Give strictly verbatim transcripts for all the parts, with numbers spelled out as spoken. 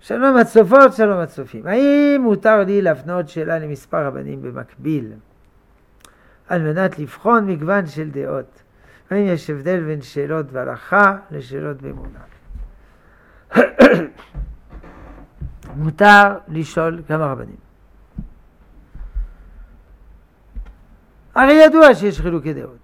שלום הצופות, שלום הצופים. האם מותר לי להפנות שאלה למספר רבנים במקביל, על מנת לבחון מגוון של דעות? האם יש הבדל בין שאלות בהלכה לשאלות באמונה? מותר לשאול כמה רבנים. הרי ידוע שיש חילוקי דעות.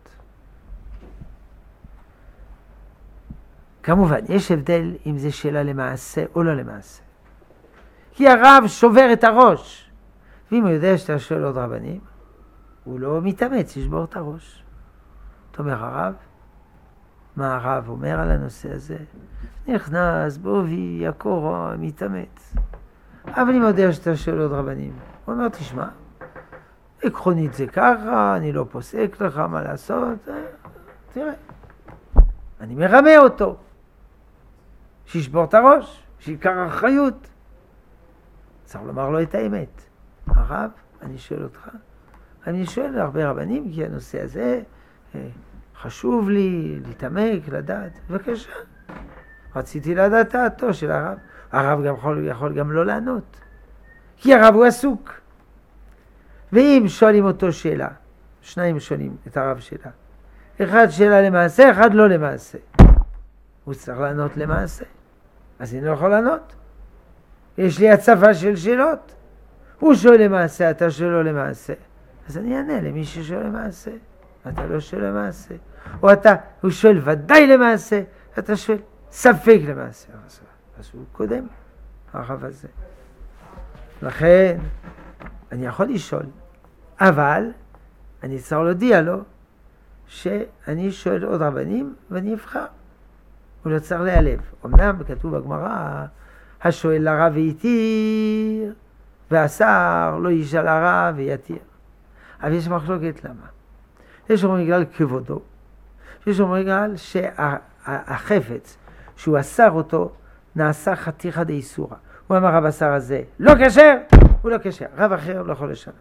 כמובן, יש הבדל אם זה שאלה למעשה או לא למעשה. כי הרב שובר את הראש. ואם הוא יודע שאתה שואל עוד רבנים, הוא לא מתאמץ, ישבור את הראש. אתה אומר הרב, מה הרב אומר על הנושא הזה? נכנס, בובי, יקורו, מתאמץ. אבל אם הוא יודע שאתה שואל עוד רבנים, הוא אומר, תשמע, עקרונית זה ככה, אני לא פוסק לך מה לעשות, תראה. אני מרמה אותו. שישבור את הראש, שיקר אחריות. צריך לומר לו את האמת. הרב, אני שואל אותך, אני שואל הרבה רבנים, כי הנושא הזה חשוב לי להתעמק, לדעת. בבקשה. רציתי לדעת דעתו של הרב. הרב גם יכול, יכול גם לא לענות. כי הרב הוא עסוק. ואם שואלים אותו שאלה, שניים שואלים את הרב שאלה. אחד שאלה למעשה, אחד לא למעשה. הוא צריך לענות למעשה. אז אני לא יכול לענות. יש לי הצפה של שאלות. הוא שואל למעשה, אתה שואל למעשה. אז אני אענה למי ששואל למעשה. אתה לא שואל למעשה. או אתה, הוא שואל ודאי למעשה, אתה שואל ספק למעשה. אז הוא קודם, הרב הזה. לכן, אני יכול לשאול. אבל, אני צריך להודיע לו, שאני שואל עוד רבנים ואני אבחר. הוא לא צריך להיעלב. אמנם כתוב בגמרא, השואל לרב ויתיר, והשר לא ישאל לרב ויתיר. אבל יש מחלוקת למה. יש אומרים בגלל כבודו. יש אומרים בגלל שהחפץ שהוא אסר אותו, נעשה חתיכה דאיסורא. הוא אמר הבשר הזה לא כשר, הוא לא כשר. רב אחר לא יכול לשנות.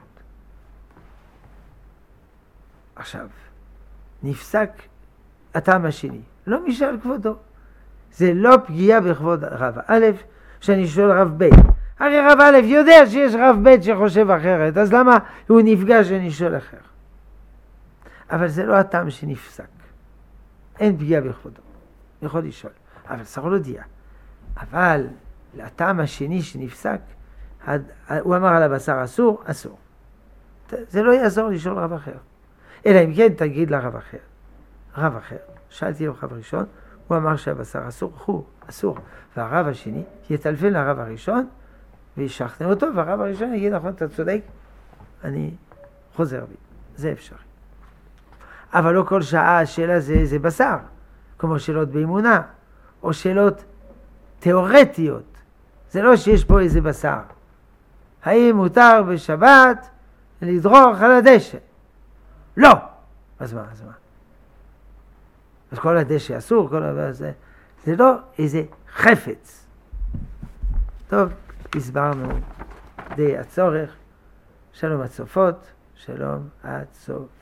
עכשיו, נפסק הטעם השני, לא משאל כבודו. זה לא פגיעה בכבוד רב א', שאני שואל רב ב'. הרי רב א' יודע שיש רב ב' שחושב אחרת, אז למה הוא נפגע שאני שואל אחר? אבל זה לא הטעם שנפסק. אין פגיעה בכבודו. יכול לשאול, אבל צריך להודיע. אבל הטעם השני שנפסק, הוא אמר על הבשר אסור, אסור. זה לא יעזור לשאול רב אחר. אלא אם כן תגיד לרב אחר. רב אחר, שאלתי לו רב ראשון, הוא אמר שהבשר אסור, הוא אסור. והרב השני יטלפן לרב הראשון, וישכנע אותו, והרב הראשון יגיד, נכון, אתה צודק, אני חוזר בי. זה אפשרי. אבל לא כל שעה השאלה זה, זה בשר, כמו שאלות באמונה, או שאלות תיאורטיות. זה לא שיש פה איזה בשר. האם מותר בשבת לדרוך על הדשא? לא! אז מה, אז מה? אז כל הדשא אסור, כל הזה, זה לא איזה חפץ. טוב, הסברנו די הצורך. שלום הצופות, שלום הצופים.